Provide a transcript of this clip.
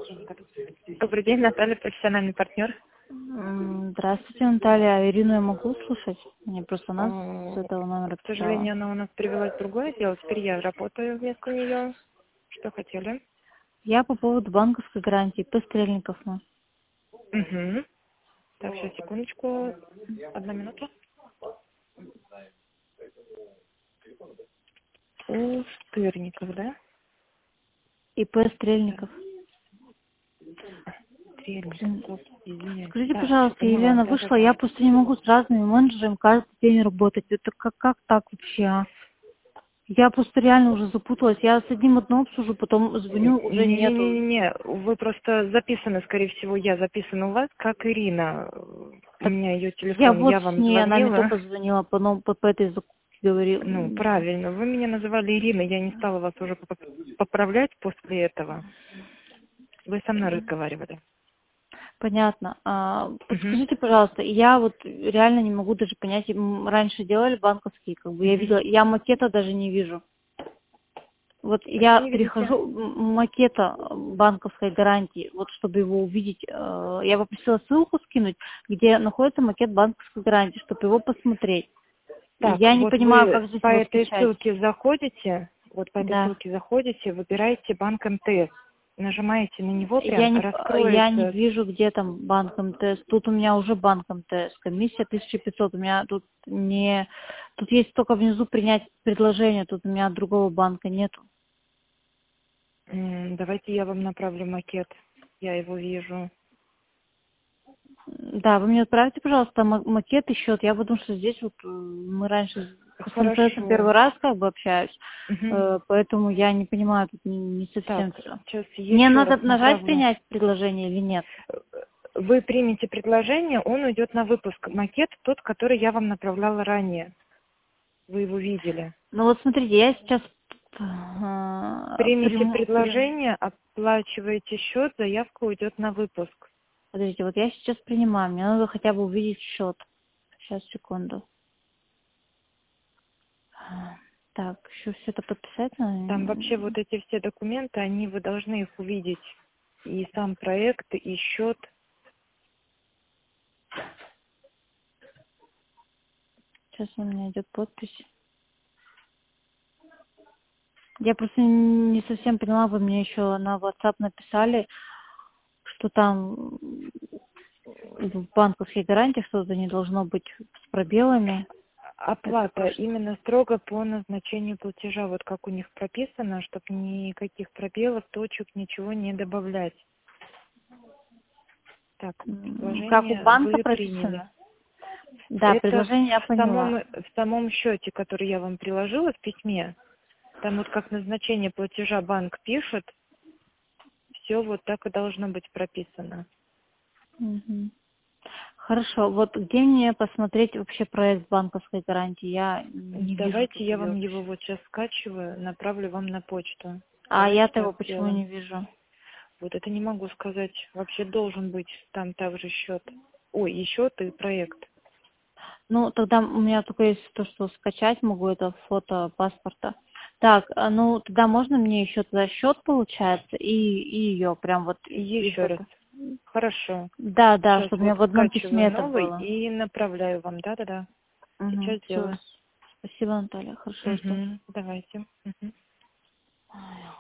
Добрый день, Наталья, профессиональный партнер. Здравствуйте, Наталья. А Ирину я могу слушать? Мне просто нас с этого номера К сожалению, она у нас перевелась в другое дело. Теперь я работаю вместо нее. Что хотели? Я по поводу банковской гарантии. Стрельников мы. Угу. Так, сейчас, секундочку. 1 минута. У Стырников, да? ИП Стрельников. Стрельников, извиняюсь. Скажите, Да, пожалуйста, всё, поняла. Елена Да, вышла, да. я просто не могу с разными менеджерами каждый день работать. Это как так вообще, а? Я просто реально уже запуталась. Я с одним одно обсужу, потом звоню, уже нету. Не-не-не, вы просто записаны, скорее всего, я записана у вас, как Ирина. У меня ее Я телефон, вот я с вам ней, она мне звонила. только звонила, по этой говорила. Ну, правильно, вы меня называли Ириной, я не стала вас уже поправлять после этого. Вы со мной разговаривали. Понятно. Угу. Подскажите, пожалуйста, я вот реально не могу даже понять, раньше делали банковские, как бы я видела, я макета даже не вижу. Вот А что я не видите? перехожу макета банковской гарантии, вот чтобы его увидеть, я попросила ссылку скинуть, где находится макет банковской гарантии, чтобы его посмотреть. Так, Я не вот понимаю, вы как здесь по его этой скачать. ссылке заходите, Да. выбираете банк МТС, нажимаете на него, Я прям не раскроется. вижу, где там банк МТС. Тут у меня уже банк МТС. Комиссия 1500. У меня тут не... Тут есть только внизу принять предложение. Тут у меня другого банка нету. Давайте я вам направлю макет, я его вижу. Да, вы мне отправьте, пожалуйста, макет и счет. Я потому что здесь вот мы раньше с МТС Хорошо. первый раз как бы общаюсь, Угу. поэтому я не понимаю тут не совсем Так, все. сейчас Мне еще надо раз нажать направлю. принять предложение или нет? Вы примете предложение, он уйдет на выпуск. Макет тот, который я вам направляла ранее. Вы его видели. Ну вот смотрите, я сейчас Примите предложение, оплачиваете счет, заявка уйдет на выпуск. Подождите, вот я сейчас принимаю, мне надо хотя бы увидеть счет. Сейчас, секунду. Так, еще все это подписать Там надо? вообще вот эти все документы, вы должны их увидеть. И сам проект, и счет. Сейчас у меня идет подпись. Я просто не совсем поняла, вы мне еще на WhatsApp написали, что там в банковской гарантии что-то не должно быть с пробелами. Это Оплата просто. именно строго по назначению платежа. Вот как у них прописано, чтобы никаких пробелов, точек, ничего не добавлять. Так, Как у предложение банка вы приняли. прописано? Да, Это предложение я в самом, поняла. в самом счете, который я вам приложила в письме, там вот как назначение платежа банк пишет, все вот так и должно быть прописано. Мгм. Хорошо, вот где мне посмотреть вообще проект банковской гарантии? Я не вижу Давайте тут я ее вам его вообще. вот сейчас скачиваю, направлю вам на почту. А Давайте я-то его так почему сделаем. не вижу? Вот это не могу сказать. Вообще должен быть там также счет. Ой, и счет, и проект. Ну, тогда у меня только есть то, что скачать могу, это фото паспорта. Так, ну, тогда можно мне еще туда счет, получается, и ее прям вот И из еще раз. этого. Хорошо. Да, да, Сейчас чтобы у меня вот в одном скачиваю письме это новый было. и направляю вам. Да-да-да. Угу, Сейчас все. сделаю. Спасибо, Наталья. Хорошо, жду. Угу. Давайте. Угу.